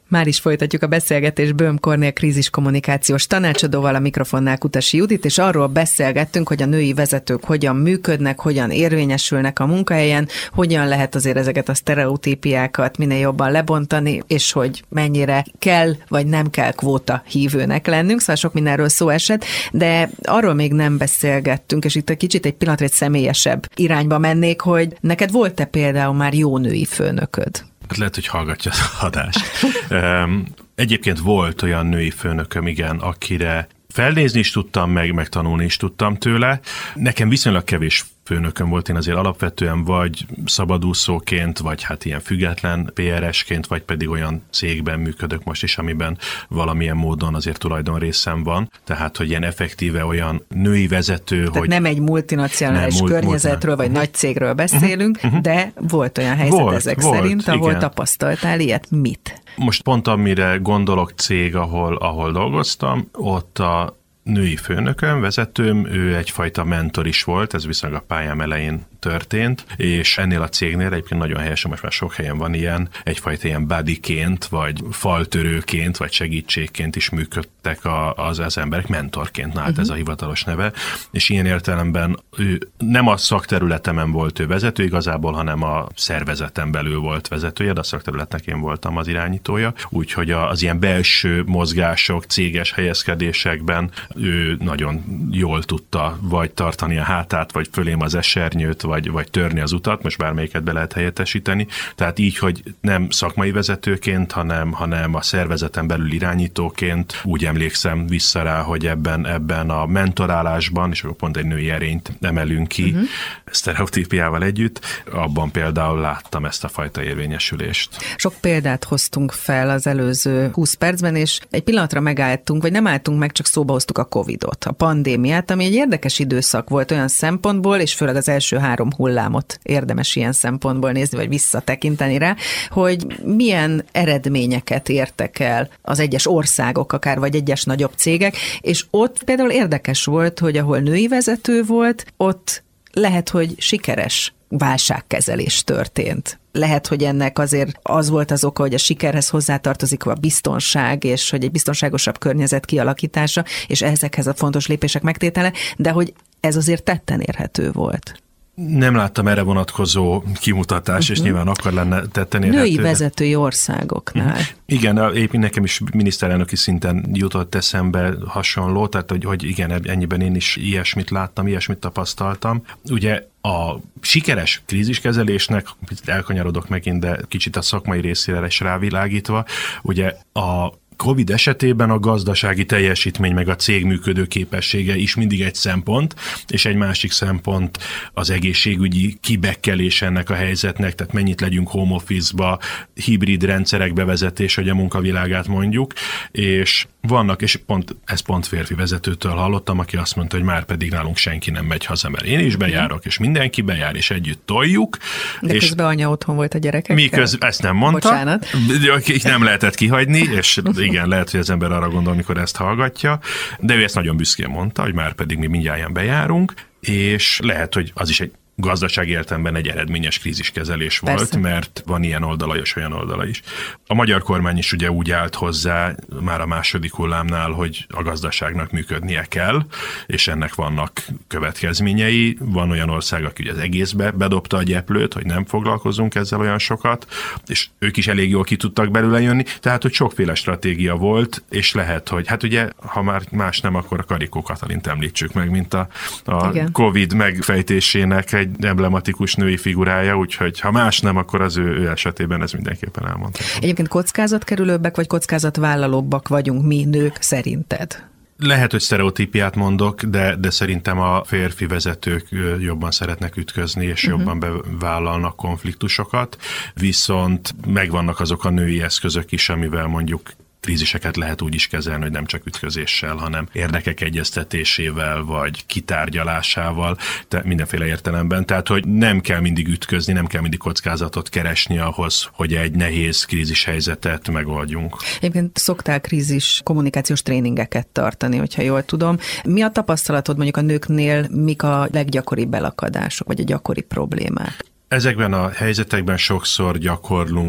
Már is folytatjuk a beszélgetést Böhm Kornél kríziskommunikációs tanácsadóval, a mikrofonnál Kutasi Judit, és arról beszélgettünk, hogy a női vezetők hogyan működnek, hogyan érvényesülnek a munkahelyen, hogyan lehet azért ezeket a sztereotípiákat minél jobban lebontani, és hogy mennyire kell vagy nem kell kvóta hívőnek lennünk, szóval sok mindenről szó esett, de arról még nem beszélgettünk, és itt egy kicsit egy pillanatra egy személyesebb irányba mennék, hogy neked volt-e például már jó női főnököd? Hát lehet, hogy hallgatja az adást. Egyébként volt olyan női főnököm, igen, akire felnézni is tudtam, meg tanulni is tudtam tőle. Nekem viszonylag kevés főnököm volt, én azért alapvetően vagy szabadúszóként, vagy hát ilyen független PRS-ként, vagy pedig olyan cégben működök most is, amiben valamilyen módon azért tulajdonrészem van. Tehát, hogy ilyen effektíve olyan női vezető, tehát hogy... nem egy multinacionális környezetről, vagy nagy cégről beszélünk, de volt olyan helyzet ezek szerint, ahol igen. Tapasztaltál ilyet. Mit? Most pont amire gondolok cég, ahol dolgoztam, ott a női főnököm, vezetőm, ő egyfajta mentor is volt, ez viszonylag a pályám elején történt, és ennél a cégnél egyébként nagyon helyesen, most már sok helyen van ilyen, egyfajta ilyen buddyként, vagy faltörőként, vagy segítségként is működtek az emberek, mentorként állt ez a hivatalos neve, és ilyen értelemben ő nem a szakterületemen volt ő vezető igazából, hanem a szervezeten belül volt vezetője, de a szakterületnek én voltam az irányítója, úgyhogy az ilyen belső mozgások, céges helyezkedésekben ő nagyon jól tudta vagy tartani a hátát, vagy fölém az esernyőt, vagy törni az utat, most bármelyiket be lehet helyettesíteni. Tehát így, hogy nem szakmai vezetőként, hanem a szervezeten belül irányítóként úgy emlékszem vissza rá, hogy ebben a mentorálásban, és akkor pont egy női erényt emelünk ki, sztereotípiával együtt, abban például láttam ezt a fajta érvényesülést. Sok példát hoztunk fel az előző 20 percben, és egy pillanatra megálltunk, vagy nem álltunk meg, csak szóba hoztuk a Covidot, a pandémiát, ami egy érdekes időszak volt olyan szempontból, és főleg az első 3 hullámot érdemes ilyen szempontból nézni, vagy visszatekinteni rá, hogy milyen eredményeket értek el az egyes országok, akár vagy egyes nagyobb cégek, és ott például érdekes volt, hogy ahol női vezető volt, ott lehet, hogy sikeres válságkezelés történt. Lehet, hogy ennek azért az volt az oka, hogy a sikerhez hozzátartozik a biztonság, és hogy egy biztonságosabb környezet kialakítása, és ezekhez a fontos lépések megtétele, de hogy ez azért tetten érhető volt. Nem láttam erre vonatkozó kimutatás, és nyilván akkor lenne tetten érhető. Női vezetői országoknál. Igen, éppen nekem is miniszterelnöki szinten jutott eszembe hasonló, tehát hogy igen, ennyiben én is ilyesmit láttam, ilyesmit tapasztaltam. Ugye a sikeres kríziskezelésnek, elkanyarodok megint, de kicsit a szakmai részére is rávilágítva, ugye a Covid esetében a gazdasági teljesítmény meg a cég működő képessége is mindig egy szempont, és egy másik szempont az egészségügyi kibekkelés ennek a helyzetnek, tehát mennyit legyünk home office-ba, hibrid rendszerek bevezetés, hogy a munkavilágát mondjuk, és vannak, és ezt pont férfi vezetőtől hallottam, aki azt mondta, hogy már pedig nálunk senki nem megy haza, mert én is bejárok, és mindenki bejár, és együtt toljuk. De és közben anya otthon volt a gyerekekkel? Miközben, ezt nem mondta. Bocsánat. Nem lehetett kihagyni, és igen, lehet, hogy az ember arra gondol, amikor ezt hallgatja, de ő ezt nagyon büszkén mondta, hogy már pedig mi mindjárt bejárunk, és lehet, hogy az is egy gazdasági értelemben egy eredményes kríziskezelés volt, persze, mert van ilyen oldala és olyan oldala is. A magyar kormány is ugye úgy állt hozzá már a második hullámnál, hogy a gazdaságnak működnie kell, és ennek vannak következményei. Van olyan ország, aki ugye az egészbe bedobta a gyeplőt, hogy nem foglalkozunk ezzel olyan sokat, és ők is elég jól ki tudtak belőle jönni, tehát hogy sokféle stratégia volt, és lehet, hogy hát ugye, ha már más nem, akkor a Karikó Katalint említsük meg, mint a Covid megfejtésének egy emblematikus női figurája, úgyhogy ha más nem, akkor az ő esetében ez mindenképpen elmondható. Egyébként kockázatkerülőbbek vagy kockázatvállalóbbak vagyunk mi nők szerinted? Lehet, hogy sztereotípiát mondok, de szerintem a férfi vezetők jobban szeretnek ütközni, és jobban bevállalnak konfliktusokat, viszont megvannak azok a női eszközök is, amivel mondjuk kríziseket lehet úgy is kezelni, hogy nem csak ütközéssel, hanem érdekek egyeztetésével, vagy kitárgyalásával, mindenféle értelemben. Tehát, hogy nem kell mindig ütközni, nem kell mindig kockázatot keresni ahhoz, hogy egy nehéz krízis helyzetet megoldjunk. Egyébként szoktál krízis kommunikációs tréningeket tartani, hogyha jól tudom. Mi a tapasztalatod mondjuk a nőknél, mik a leggyakoribb elakadások, vagy a gyakori problémák? Ezekben a helyzetekben sokszor gyakorlunk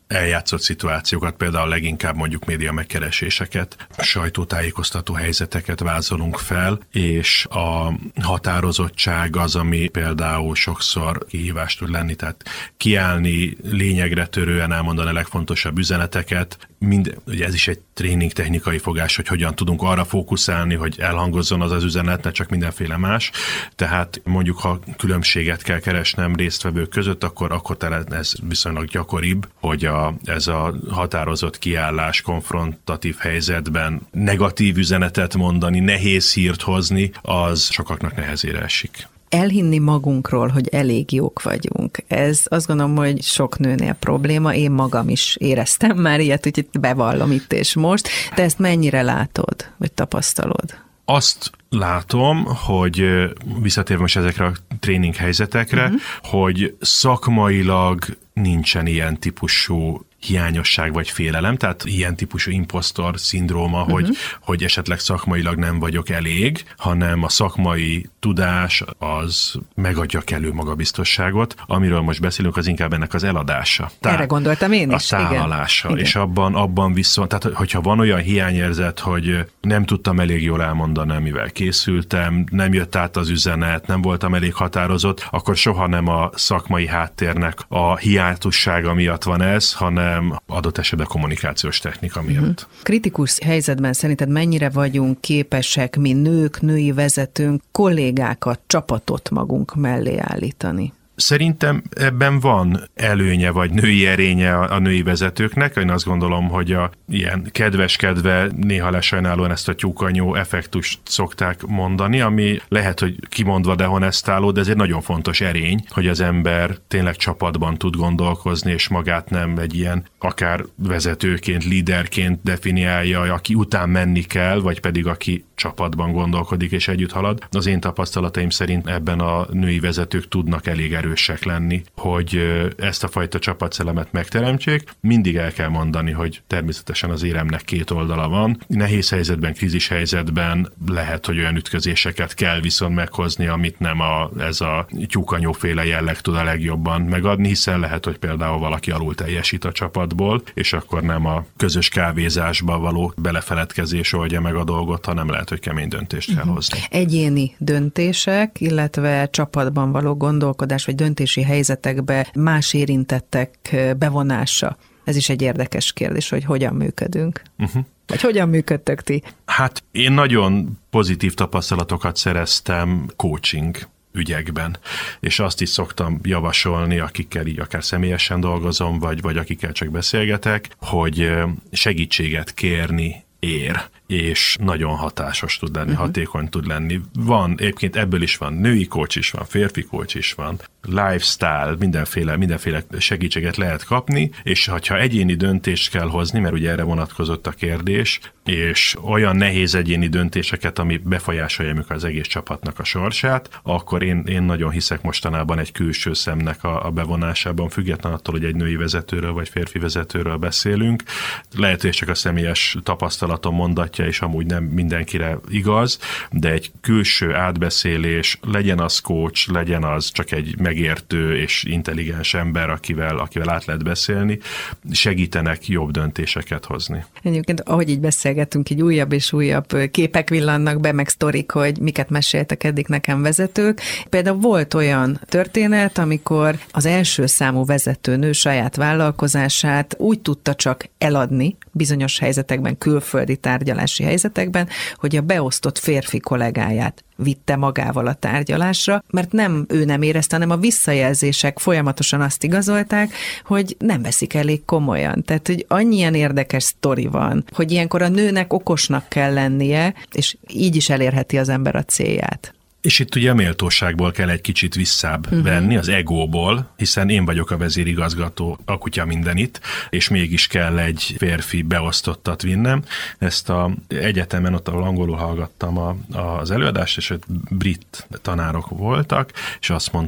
eljátszott szituációkat, például leginkább mondjuk média megkereséseket, sajtótájékoztató helyzeteket vázolunk fel, és a határozottság az, ami például sokszor kihívás tud lenni, tehát kiállni, lényegre törően elmondani a legfontosabb üzeneteket. Ugye ez is egy tréning technikai fogás, hogy hogyan tudunk arra fókuszálni, hogy elhangozzon az üzenet, ne csak mindenféle más. Tehát mondjuk, ha különbséget kell keresnem résztvevők között, akkor talán ez viszonylag gyakoribb, hogy ez a határozott kiállás konfrontatív helyzetben negatív üzenetet mondani, nehéz hírt hozni, az sokaknak nehezére esik. Elhinni magunkról, hogy elég jók vagyunk. Ez azt gondolom, hogy sok nőnél probléma. Én magam is éreztem már ilyet, úgyhogy bevallom itt és most. Te ezt mennyire látod, vagy tapasztalod? Azt látom, hogy visszatérve most ezekre a tréning helyzetekre, hogy szakmailag nincsen ilyen típusú hiányosság vagy félelem, tehát ilyen típusú imposztor szindróma, hogy esetleg szakmailag nem vagyok elég, hanem a szakmai tudás az megadja kellő magabiztosságot. Amiről most beszélünk, az inkább ennek az eladása. Erre gondoltam én is. A tálalása. Igen. És abban viszont, tehát hogyha van olyan hiányérzet, hogy nem tudtam elég jól elmondani, amivel készültem, nem jött át az üzenet, nem voltam elég határozott, akkor soha nem a szakmai háttérnek a hiátussága miatt van ez, hanem adott esetben kommunikációs technika miatt. Kritikus helyzetben szerinted mennyire vagyunk képesek mi nők, női vezetőnk, kollégákat, csapatot magunk mellé állítani? Szerintem ebben van előnye, vagy női erénye a női vezetőknek. Én azt gondolom, hogy ilyen kedveskedve, néha lesajnálóan ezt a tyúkanyó effektust szokták mondani, ami lehet, hogy kimondva dehonestáló, de ez egy nagyon fontos erény, hogy az ember tényleg csapatban tud gondolkozni, és magát nem egy ilyen akár vezetőként, líderként definiálja, aki után menni kell, vagy pedig aki csapatban gondolkodik és együtt halad. Az én tapasztalataim szerint ebben a női vezetők tudnak elég erősek lenni, hogy ezt a fajta csapatszellemet megteremtsék. Mindig el kell mondani, hogy természetesen az éremnek két oldala van. Nehéz helyzetben, krízis helyzetben lehet, hogy olyan ütközéseket kell viszont meghozni, amit nem ez a tyúkanyóféle jelleg tud a legjobban megadni, hiszen lehet, hogy például valaki alul teljesít a csapatból, és akkor nem a közös kávézásba való belefeledkezés oldja meg a dolgot, hanem lehet, hogy kemény döntést kell hozni. Egyéni döntések, illetve csapatban való gondolkodás, vagy döntési helyzetekbe más érintettek bevonása. Ez is egy érdekes kérdés, hogy hogyan működünk. Vagy hogyan működtök ti? Hát én nagyon pozitív tapasztalatokat szereztem coaching ügyekben, és azt is szoktam javasolni, akikkel így akár személyesen dolgozom, vagy akikkel csak beszélgetek, hogy segítséget kérni ér, és nagyon hatásos tud lenni, hatékony tud lenni. Van, egyébként ebből is van női coach is van, férfi coach is van, lifestyle, mindenféle segítséget lehet kapni, és ha egyéni döntést kell hozni, mert ugye erre vonatkozott a kérdés, és olyan nehéz egyéni döntéseket, ami befolyásolja az egész csapatnak a sorsát, akkor én nagyon hiszek mostanában egy külső szemnek a bevonásában, független attól, hogy egy női vezetőről vagy férfi vezetőről beszélünk. Lehet, hogy csak a személyes tapasztalatom mondatja, és amúgy nem mindenkire igaz, de egy külső átbeszélés, legyen az coach, legyen az csak egy megértő és intelligens ember, akivel át lehet beszélni, segítenek jobb döntéseket hozni. Egyébként, ahogy így beszélgetünk, így újabb és újabb képek villannak be, meg sztorik, hogy miket meséltek eddig nekem vezetők. Például volt olyan történet, amikor az első számú vezetőnő saját vállalkozását úgy tudta csak eladni bizonyos helyzetekben, külföldi tárgyalási helyzetekben, hogy a beosztott férfi kollégáját vitte magával a tárgyalásra, mert ő nem érezte, hanem a visszajelzések folyamatosan azt igazolták, hogy nem veszik elég komolyan. Tehát, hogy annyian érdekes sztori van, hogy ilyenkor a nőnek okosnak kell lennie, és így is elérheti az ember a célját. És itt ugye a méltóságból kell egy kicsit visszább venni, az egóból, hiszen én vagyok a vezérigazgató, a kutya mindenit, és mégis kell egy férfi beosztottat vinnem. Ezt az egyetemen, ott ahol angolul hallgattam az előadást, és ott brit tanárok voltak, és azt mondta, hogy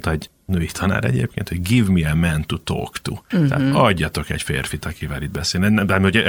női tanár egyébként, hogy give me a man to talk to. Tehát adjatok egy férfit, akivel itt beszélni.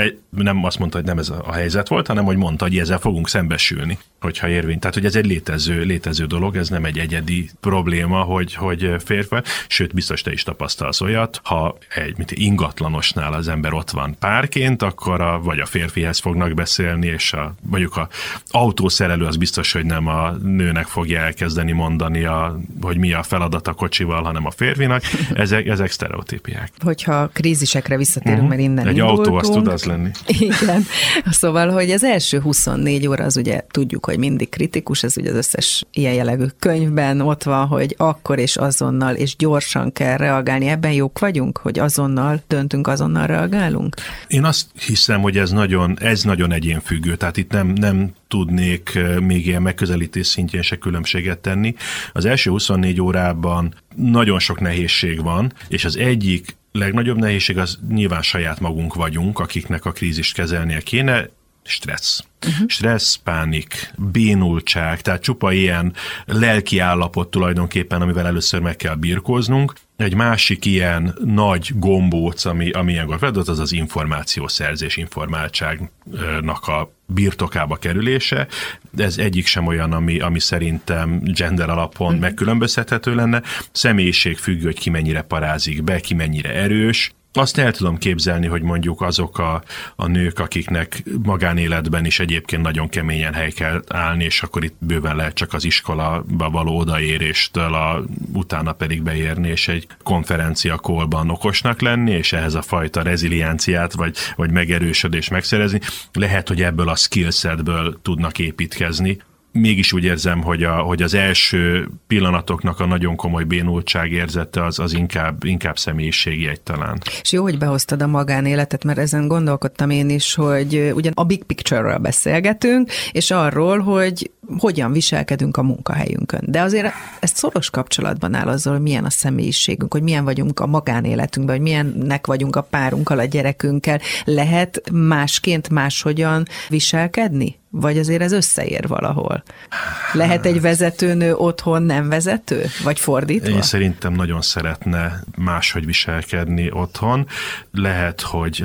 Nem azt mondta, hogy nem ez a helyzet volt, hanem hogy mondta, hogy ezzel fogunk szembesülni, hogyha érvény. Tehát, hogy ez egy létező dolog, ez nem egy egyedi probléma, hogy férfi, sőt, biztos te is tapasztalsz olyat, ha egy ingatlanosnál az ember ott van párként, akkor vagy a férfihez fognak beszélni, és mondjuk a autószerelő az biztos, hogy nem a nőnek fogja elkezdeni mondani, hogy mi a feladat a kocsival, hanem a férfinak. Ezek sztereotípiák. Hogyha krízisekre visszatérünk, mert innen egy indultunk. Autó az tud az lenni. Igen. Szóval, hogy az első 24 óra az ugye tudjuk, hogy mindig kritikus, ez ugye az összes ilyen jellegű könyvben ott van, hogy akkor és azonnal és gyorsan kell reagálni. Ebben jók vagyunk, hogy azonnal döntünk, azonnal reagálunk? Én azt hiszem, hogy ez nagyon egyénfüggő, tehát itt nem tudnék még ilyen megközelítés szintjén se különbséget tenni. Az első 24 órában nagyon sok nehézség van, és az egyik legnagyobb nehézség az nyilván saját magunk vagyunk, akiknek a krízist kezelnie kéne, stressz. Stressz, pánik, bénultság, tehát csupa ilyen lelki állapot tulajdonképpen, amivel először meg kell birkóznunk. Egy másik ilyen nagy gombóc, ami ilyenkor feladat, az az információszerzés, informáltságnak a birtokába kerülése. Ez egyik sem olyan, ami szerintem gender alapon megkülönböztethető lenne. Személyiség függő, hogy ki mennyire parázik be, ki mennyire erős. Azt el tudom képzelni, hogy mondjuk azok a nők, akiknek magánéletben is egyébként nagyon keményen hely kell állni, és akkor itt bőven lehet csak az iskolába való odaéréstől, utána pedig beérni, és egy konferencia callban okosnak lenni, és ehhez a fajta rezilienciát, vagy megerősödést megszerezni. Lehet, hogy ebből a skillsetből tudnak építkezni. Mégis úgy érzem, hogy az első pillanatoknak a nagyon komoly bénultság érzete az inkább személyiségi egytalán. És jó, hogy behoztad a magánéletet, mert ezen gondolkodtam én is, hogy ugyan a big picture-ről beszélgetünk, és arról, hogy hogyan viselkedünk a munkahelyünkön. De azért ezt szoros kapcsolatban áll azzal, hogy milyen a személyiségünk, hogy milyen vagyunk a magánéletünkben, hogy milyennek vagyunk a párunkkal, a gyerekünkkel. Lehet másként máshogyan viselkedni? Vagy azért ez összeér valahol? Lehet egy vezetőnő otthon nem vezető? Vagy fordítva? Én szerintem nagyon szeretne máshogy viselkedni otthon. Lehet,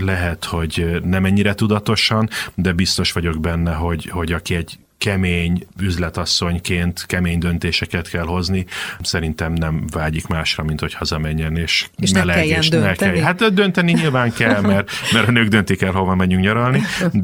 hogy nem ennyire tudatosan, de biztos vagyok benne, hogy aki egy kemény üzletasszonyként kemény döntéseket kell hozni, szerintem nem vágyik másra, mint hogy hazamenjen, és meleg, és ne kell. Hát dönteni nyilván kell, mert a nők döntik el, hova menjünk nyaralni,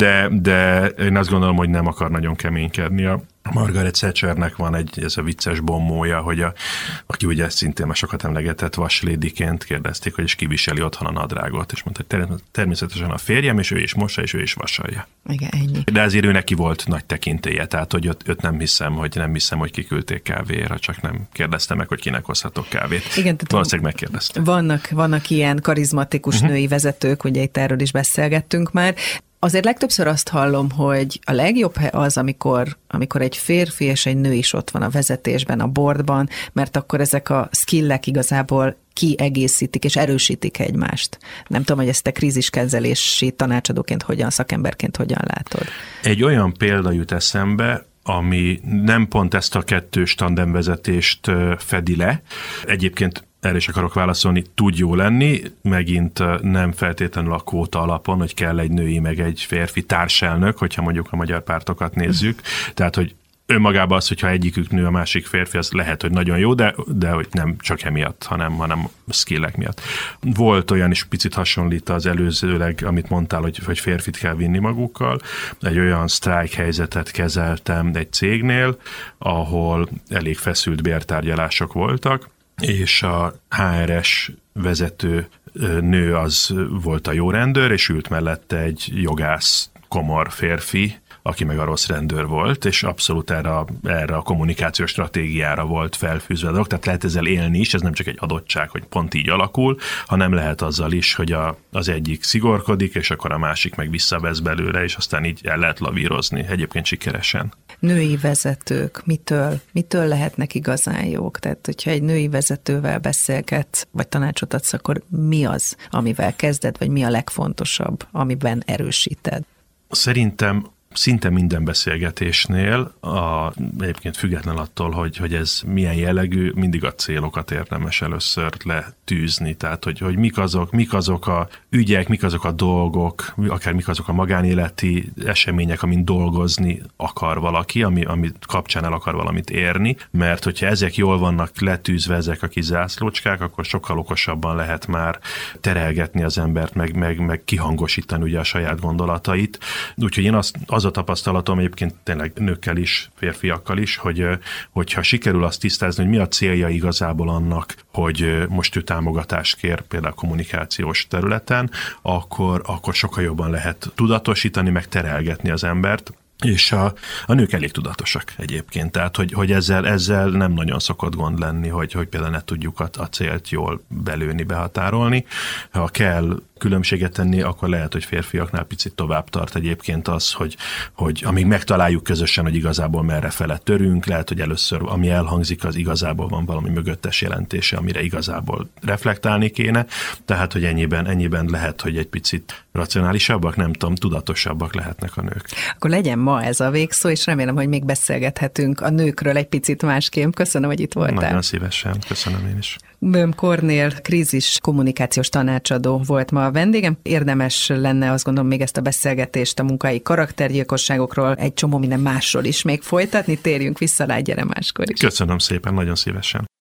de én azt gondolom, hogy nem akar nagyon keménykedni. A Margaret Thatchernek van ez a vicces bombója, hogy aki ugye szintén már sokat emlegetett vaslédiként kérdezték, hogy is kiviseli otthon a nadrágot, és mondta, hogy természetesen a férjem, és ő is mossa, és ő is vasalja. Igen, ennyi. De azért ő neki volt nagy tekintélye, tehát hogy őt nem hiszem, hogy kiküldték kávéra, csak nem kérdezte meg, hogy kinek hozhatok kávét. Igen, valószínűleg megkérdezte. Vannak ilyen karizmatikus női vezetők, ugye itt erről is beszélgettünk már. Azért legtöbbször azt hallom, hogy a legjobb az, amikor egy férfi és egy nő is ott van a vezetésben, a boardban, mert akkor ezek a skillek igazából kiegészítik és erősítik egymást. Nem tudom, hogy ezt te kríziskezelési tanácsadóként szakemberként hogyan látod. Egy olyan példa jut eszembe, ami nem pont ezt a kettős tandemvezetést fedi le. Egyébként erre is akarok válaszolni, tud jó lenni, megint nem feltétlenül a kvóta alapon, hogy kell egy női meg egy férfi társelnök, hogyha mondjuk a magyar pártokat nézzük. Tehát, hogy önmagában az, hogyha egyikük nő, a másik férfi, az lehet, hogy nagyon jó, de hogy nem csak emiatt, hanem skillek miatt. Volt olyan is, picit hasonlít az előzőleg, amit mondtál, hogy férfit kell vinni magukkal. Egy olyan sztrájk helyzetet kezeltem egy cégnél, ahol elég feszült bértárgyalások voltak, és a HRS vezető nő az volt a jó rendőr, és ült mellette egy jogász, komor férfi, aki meg a rossz rendőr volt, és abszolút erre a kommunikációs stratégiára volt felfűzve a dolog, tehát lehet ezzel élni is, ez nem csak egy adottság, hogy pont így alakul, hanem lehet azzal is, hogy az egyik szigorkodik, és akkor a másik meg visszavesz belőle, és aztán így el lehet lavírozni, egyébként sikeresen. Női vezetők, mitől lehetnek igazán jók? Tehát, hogyha egy női vezetővel beszélgetsz, vagy tanácsot adsz, akkor mi az, amivel kezded, vagy mi a legfontosabb, amiben erősíted? Szerintem szinte minden beszélgetésnél, egyébként független attól, hogy ez milyen jellegű, mindig a célokat érdemes először letűzni. Tehát, hogy mik azok a ügyek, mik azok a dolgok, akár mik azok a magánéleti események, amin dolgozni akar valaki, ami kapcsán el akar valamit érni, mert hogyha ezek jól vannak letűzve, ezek a kis zászlócskák, akkor sokkal okosabban lehet már terelgetni az embert, meg kihangosítani ugye a saját gondolatait. Úgyhogy én az a tapasztalatom egyébként tényleg nőkkel is, férfiakkal is, hogyha sikerül azt tisztázni, hogy mi a célja igazából annak, hogy most ő támogatást kér például kommunikációs területen, akkor sokkal jobban lehet tudatosítani, meg terelgetni az embert, és a nők elég tudatosak egyébként, tehát hogy ezzel nem nagyon szokott gond lenni, hogy például ne tudjuk a célt jól belőni, behatárolni. Ha kell különbséget tenni, akkor lehet, hogy férfiaknál picit tovább tart egyébként az, hogy amíg megtaláljuk közösen, hogy igazából merre fele törünk, lehet, hogy először ami elhangzik, az igazából van valami mögöttes jelentése, amire igazából reflektálni kéne, tehát, hogy ennyiben lehet, hogy egy picit racionálisabbak, nem tudom, tudatosabbak lehetnek a nők. Akkor legyen ma ez a végszó, és remélem, hogy még beszélgethetünk a nőkről egy picit másképp. Köszönöm, hogy itt voltál. Nagyon szívesen, köszönöm én is. Böhm Kornél krízis kommunikációs tanácsadó volt ma a vendégem. Érdemes lenne, azt gondolom, még ezt a beszélgetést a munkai karaktergyilkosságokról, egy csomó minden másról is még folytatni. Térjünk vissza rá, gyere máskor is. Köszönöm szépen, nagyon szívesen.